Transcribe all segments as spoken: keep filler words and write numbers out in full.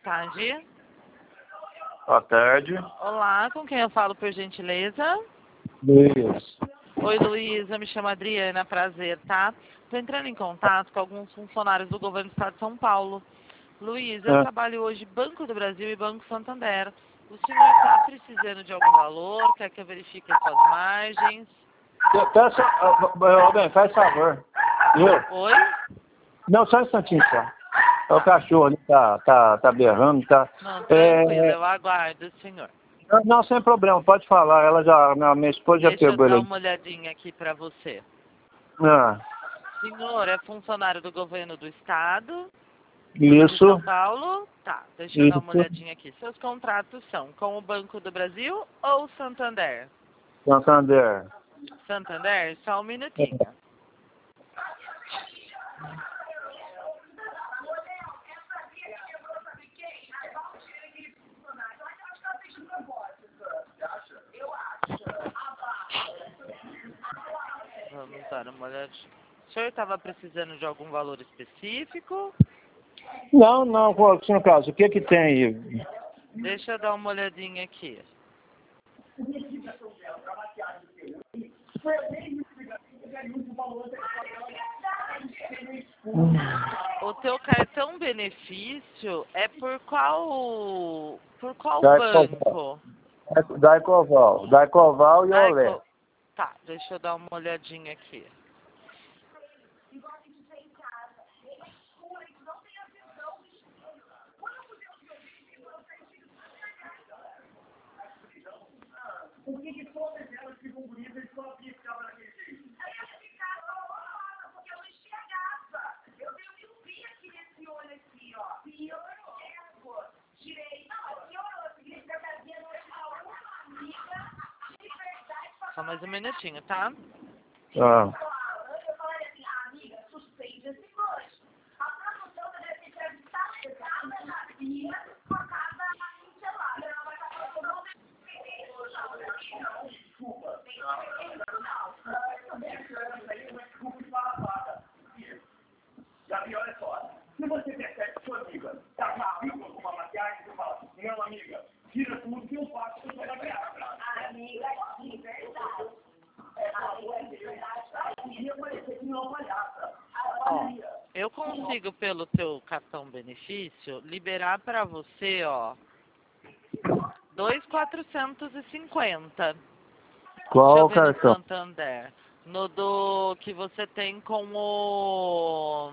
tarde. Boa tarde. Olá, com quem eu falo, por gentileza? Luiz. Oi, Luísa, me chamo Adriana, prazer, tá? Tô entrando em contato com alguns funcionários do governo do estado de São Paulo. Luiz, eu É. trabalho hoje Banco do Brasil e Banco Santander. O senhor está precisando de algum valor? Quer que eu verifique as suas margens? Peça, ah, bem, faz favor. Eu? Oi? Não, só um instantinho só. É o cachorro ali, tá, tá, tá berrando, tá. Não, tranquilo, É, eu aguardo, senhor. não, sem problema, pode falar. Ela já, minha, minha esposa já Deixa eu pegou dar ele. uma olhadinha aqui para você. Ah, Senhor, é funcionário do governo do estado de isso, São Paulo? Tá, deixa eu dar uma isso, olhadinha aqui. Seus contratos são com o Banco do Brasil ou Santander? Santander. Santander, só um minutinho. Vamos dar uma olhadinha. O senhor estava precisando de algum valor específico? Não, não, qual- no caso, o que que tem aí? Deixa eu dar uma olhadinha aqui. O teu cartão benefício é por qual por qual Da banco? Da Ecoval, da Ecoval e Ah, Olé. co- tá, deixa eu dar uma olhadinha aqui. Só mais um minutinho, tá? Ah. Ó, eu consigo pelo teu cartão benefício liberar pra você, ó, dois mil quatrocentos e cinquenta. Deixa eu Qual ver no cartão? Santander. No do que você tem com o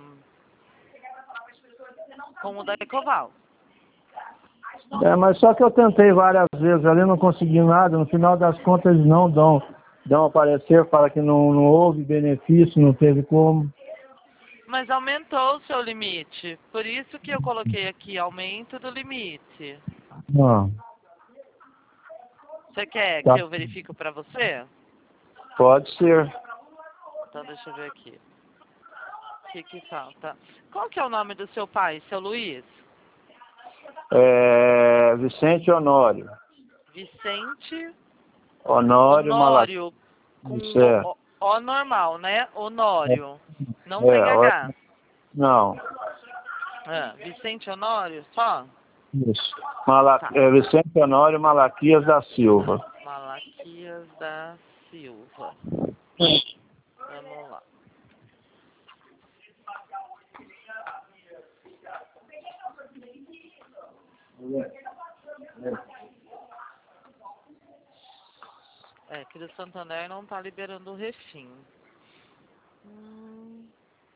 com o da Ecoval. É, mas só que eu tentei várias vezes ali, não consegui nada. No final das contas, eles não dão, dão a parecer, fala que não, não houve benefício, não teve como. Mas aumentou o seu limite. Por isso que eu coloquei aqui aumento do limite. Não, Você quer tá. que eu verifique pra você? Pode ser. Então deixa eu ver aqui. O que que falta? Qual que é o nome do seu pai, seu Luiz? É, Vicente Honório. Vicente Honório Malaquias. Honório com É, o, o normal, né? Honório. Não tem é, ó- H. não. Ah, Vicente Honório, só? Isso. Mala, Tá. é, Vicente Honório Malaquias da Silva. Malaquias da Silva. Vamos lá. É que o Santander não tá liberando o refim. Hum.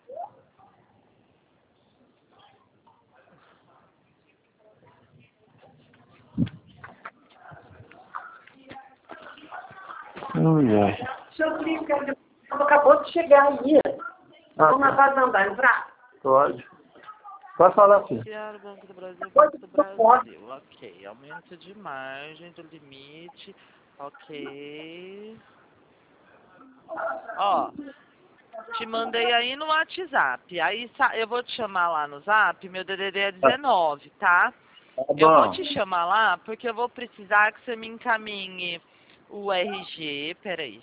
Mulher. Seu Cris, acabou de chegar aí. Ah, Vamos tá. lá andar, entrar? Pode. Pode falar assim. Criar o Banco do Brasil, Banco do Brasil. Ok. Aumento de margem do limite. Ok. Ó, te mandei aí no WhatsApp. Aí sa- eu vou te chamar lá no Zap. Meu D D D é dezenove, tá? Tá Eu vou bom. te chamar lá porque eu vou precisar que você me encaminhe o R G. Peraí.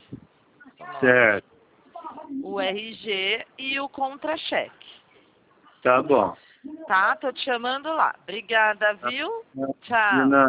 Certo. O R G e o contra-cheque. Tá bom. Tá? Tô te chamando lá. Obrigada, viu? De Tchau. nada.